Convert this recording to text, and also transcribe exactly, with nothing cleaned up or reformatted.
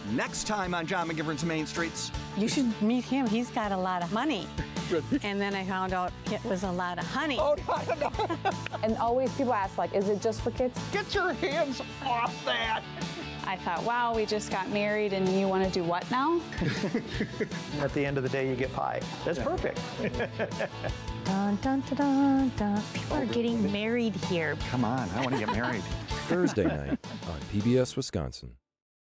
Next time on John McGivern's Main Streets. You should meet him. He's got a lot of money. And then I found out it was a lot of honey. Oh, no, no. And always people ask, like, is it just for kids? Get your hands off that. I thought, wow, we just got married and you want to do what now? At the end of the day, you get pie. That's perfect. Dun, dun, dun, dun, dun. People are getting married here. Come on, I want to get married. Thursday night on P B S Wisconsin.